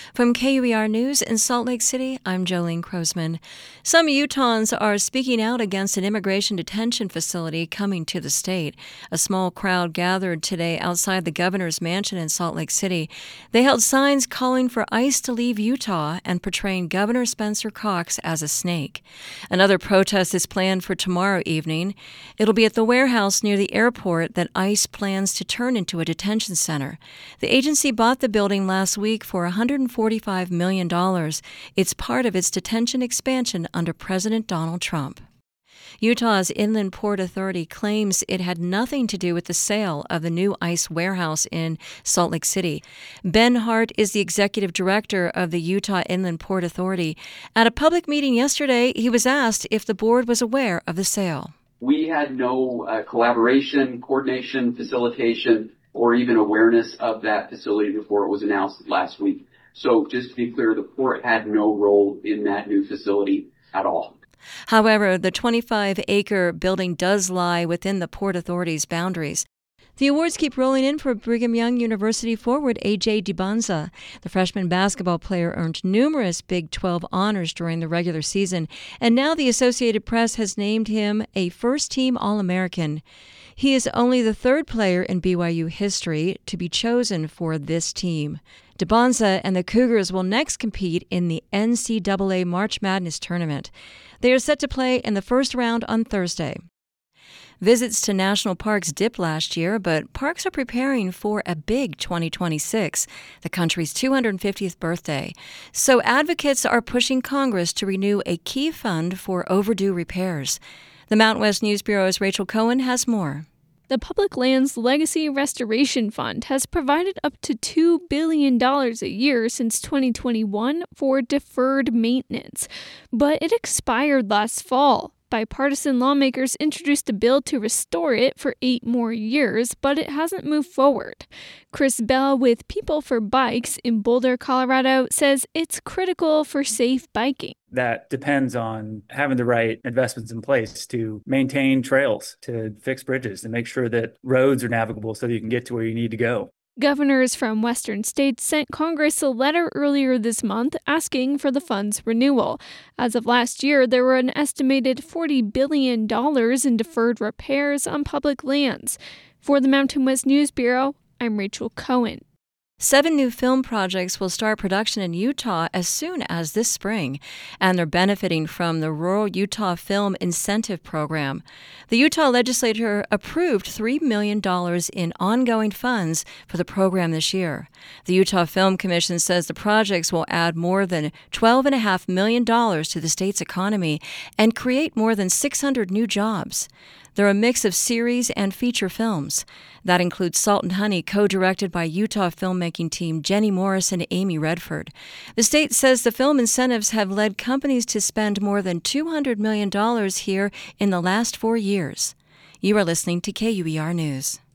From KUER News in Salt Lake City, I'm Jolene Crosman. Some Utahns are speaking out against an immigration detention facility coming to the state. A small crowd gathered today outside the governor's mansion in Salt Lake City. They held signs calling for ICE to leave Utah and portraying Governor Spencer Cox as a snake. Another protest is planned for tomorrow evening. It'll be at the warehouse near the airport that ICE plans to turn into a detention center. The agency bought the building last week for $145 million. It's part of its detention expansion under President Donald Trump. Utah's Inland Port Authority claims it had nothing to do with the sale of the new ICE warehouse in Salt Lake City. Ben Hart is the executive director of the Utah Inland Port Authority. At a public meeting yesterday, he was asked if the board was aware of the sale. We had no collaboration, coordination, facilitation, or even awareness of that facility before it was announced last week. So just to be clear, the port had no role in that new facility at all. However, the 25-acre building does lie within the Port Authority's boundaries. The awards keep rolling in for Brigham Young University forward A.J. Dibonsa. The freshman basketball player earned numerous Big 12 honors during the regular season, and now the Associated Press has named him a first-team All-American. He is only the third player in BYU history to be chosen for this team. Dibonsa and the Cougars will next compete in the NCAA March Madness tournament. They are set to play in the first round on Thursday. Visits to national parks dipped last year, but parks are preparing for a big 2026, the country's 250th birthday. So advocates are pushing Congress to renew a key fund for overdue repairs. The Mountain West News Bureau's Rachel Cohen has more. The Public Lands Legacy Restoration Fund has provided up to $2 billion a year since 2021 for deferred maintenance, but it expired last fall. Bipartisan lawmakers introduced a bill to restore it for 8 more years, but it hasn't moved forward. Chris Bell with People for Bikes in Boulder, Colorado, says it's critical for safe biking. That depends on having the right investments in place to maintain trails, to fix bridges, to make sure that roads are navigable so that you can get to where you need to go. Governors from western states sent Congress a letter earlier this month asking for the fund's renewal. As of last year, there were an estimated $40 billion in deferred repairs on public lands. For the Mountain West News Bureau, I'm Rachel Cohen. 7 new film projects will start production in Utah as soon as this spring, and they're benefiting from the Rural Utah Film Incentive Program. The Utah legislature approved $3 million in ongoing funds for the program this year. The Utah Film Commission says the projects will add more than $12.5 million to the state's economy and create more than 600 new jobs. They're a mix of series and feature films. That includes Salt and Honey, co-directed by Utah filmmaking team Jenny Morris and Amy Redford. The state says the film incentives have led companies to spend more than $200 million here in the last 4 years. You are listening to KUER News.